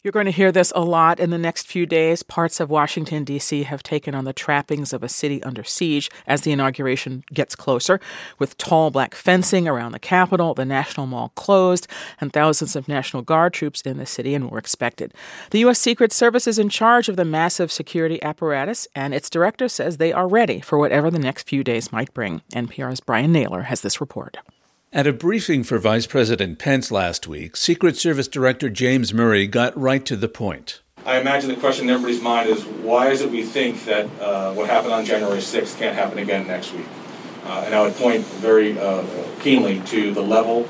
You're going to hear this a lot in the next few days. Parts of Washington, D.C. have taken on the trappings of a city under siege as the inauguration gets closer, with tall black fencing around the Capitol, the National Mall closed, and thousands of National Guard troops in the city and more expected. The U.S. Secret Service is in charge of the massive security apparatus, and its director says they are ready for whatever the next few days might bring. NPR's Brian Naylor has this report. At a briefing for Vice President Pence last week, Secret Service Director James Murray got right to the point. I imagine the question in everybody's mind is, why is it we think that what happened on January 6th can't happen again next week? And I would point very keenly to the level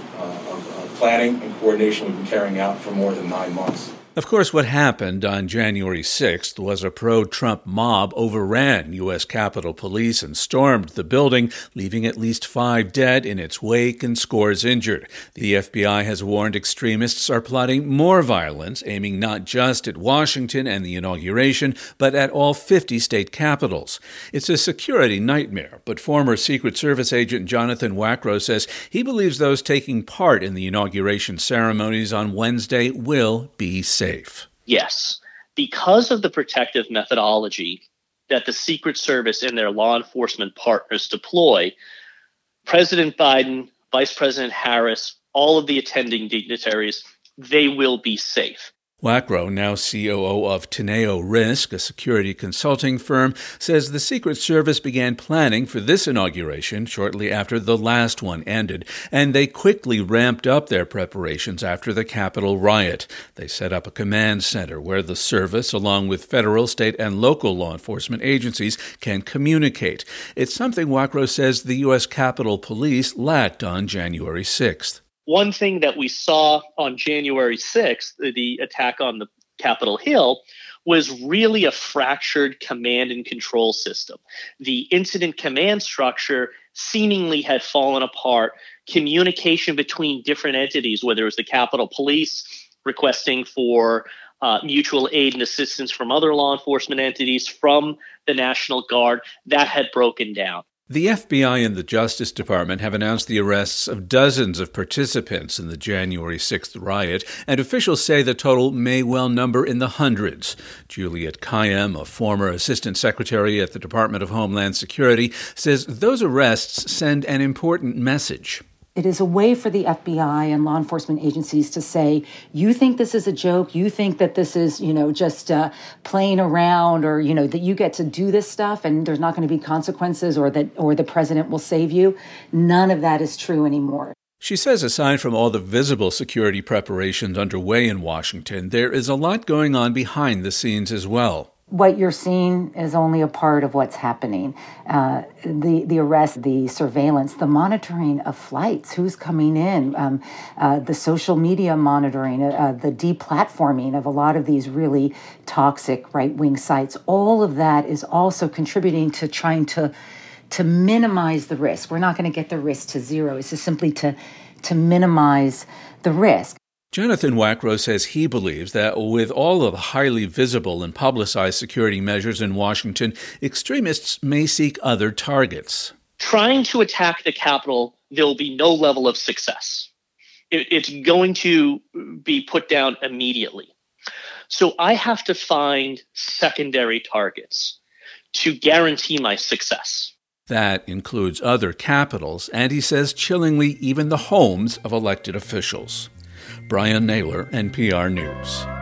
of planning and coordination we've been carrying out for more than 9 months. Of course, what happened on January 6th was a pro-Trump mob overran U.S. Capitol Police and stormed the building, leaving at least 5 dead in its wake and scores injured. The FBI has warned extremists are plotting more violence, aiming not just at Washington and the inauguration, but at all 50 state capitals. It's a security nightmare, but former Secret Service agent Jonathan Wackrow says he believes those taking part in the inauguration ceremonies on Wednesday will be safe. Yes, because of the protective methodology that the Secret Service and their law enforcement partners deploy, President Biden, Vice President Harris, all of the attending dignitaries, they will be safe. Wackrow, now COO of Teneo Risk, a security consulting firm, says the Secret Service began planning for this inauguration shortly after the last one ended, and they quickly ramped up their preparations after the Capitol riot. They set up a command center where the service, along with federal, state, and local law enforcement agencies, can communicate. It's something Wackrow says the U.S. Capitol Police lacked on January 6th. One thing that we saw on January 6th, the attack on the Capitol Hill, was really a fractured command and control system. The incident command structure seemingly had fallen apart. Communication between different entities, whether it was the Capitol Police requesting for mutual aid and assistance from other law enforcement entities, from the National Guard, that had broken down. The FBI and the Justice Department have announced the arrests of dozens of participants in the January 6th riot, and officials say the total may well number in the hundreds. Juliet Kayyem, a former assistant secretary at the Department of Homeland Security, says those arrests send an important message. It is a way for the FBI and law enforcement agencies to say, you think this is a joke, you think that this is, just playing around, or, that you get to do this stuff and there's not going to be consequences, or the president will save you. None of that is true anymore. She says aside from all the visible security preparations underway in Washington, there is a lot going on behind the scenes as well. What you're seeing is only a part of what's happening. The arrest, the surveillance, the monitoring of flights, who's coming in, the social media monitoring, the deplatforming of a lot of these really toxic right-wing sites. All of that is also contributing to trying to minimize the risk. We're not going to get the risk to zero. It's just simply to minimize the risk. Jonathan Wackrow says he believes that with all of the highly visible and publicized security measures in Washington, extremists may seek other targets. Trying to attack the Capitol, there will be no level of success. It's going to be put down immediately. So I have to find secondary targets to guarantee my success. That includes other capitals, and he says chillingly even the homes of elected officials. Brian Naylor, NPR News.